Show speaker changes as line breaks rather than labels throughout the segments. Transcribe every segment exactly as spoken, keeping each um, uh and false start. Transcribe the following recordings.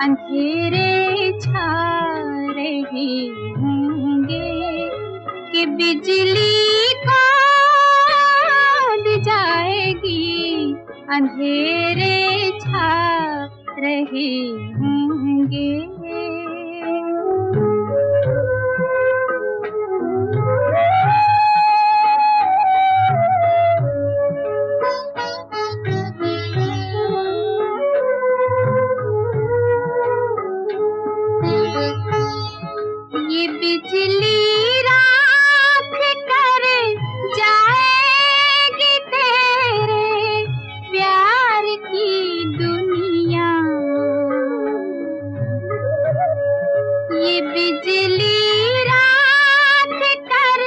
अंधेरे छा रहे होंगे कि बिजली कौंध जाएगी। अंधेरे छा रहे होंगे। ये बिजली राख कर जाएगी तेरे प्यार की दुनिया। ये बिजली राख कर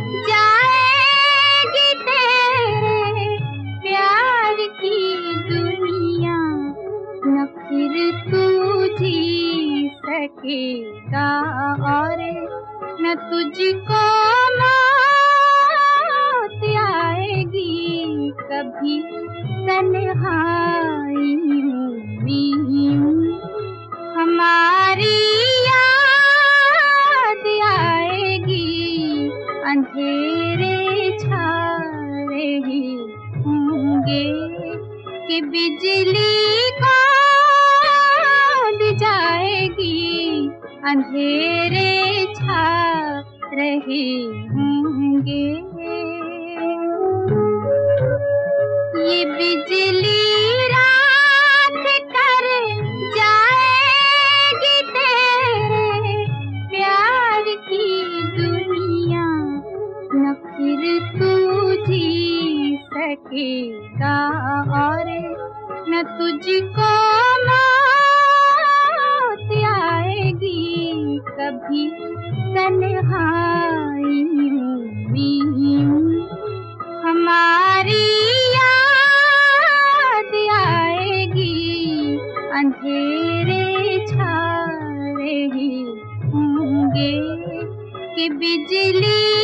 जाएगी तेरे प्यार की दुनिया। न फिर तू जी सकेगा और न तुझको मौत आएगी। कभी तन्हाई में हमारी याद आएगी। अंधेरे छा रहे होंगे कि बिजली कौंध जाएगी। अंधेरे छा रहे होंगे। ये बिजली राख कर जाएगी तेरे प्यार की दुनिया। न फिर तू जी सकेगा और न तुझको मौत आएगी। कभी तन्हाई में हमारी याद आएगी। अंधेरे छा रहे होंगे कि बिजली